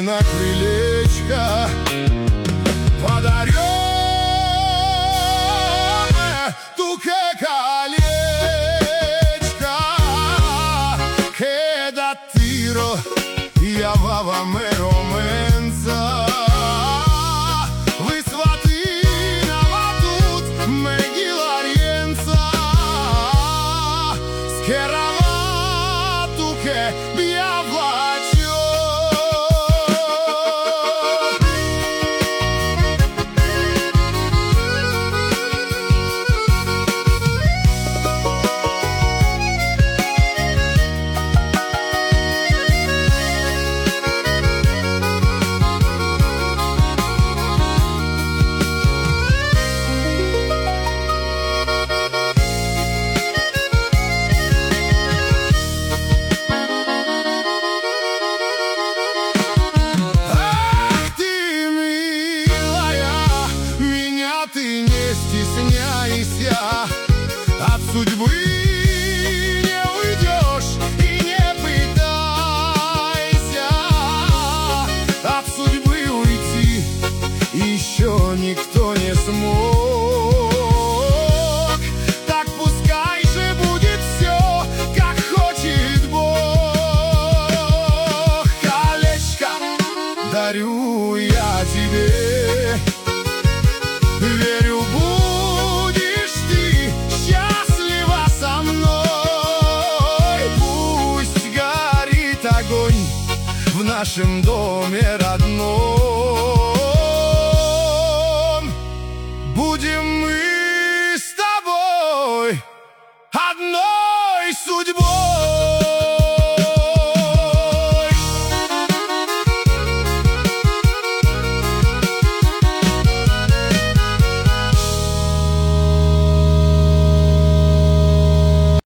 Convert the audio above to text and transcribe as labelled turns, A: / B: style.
A: на крылечко подаренное туке колечко. Che da tiro я ваваме роменца. Вы сваты на ватут мегилариенца. Скераватуке биавлачо. Ты не стесняйся, от судьбы не уйдешь и не пытайся. От судьбы уйти еще никто не смог. Так пускай же будет все, как хочет Бог. Колечко дарю я тебе. Верю, будешь ты счастлива со мной. Пусть горит огонь в нашем доме родной.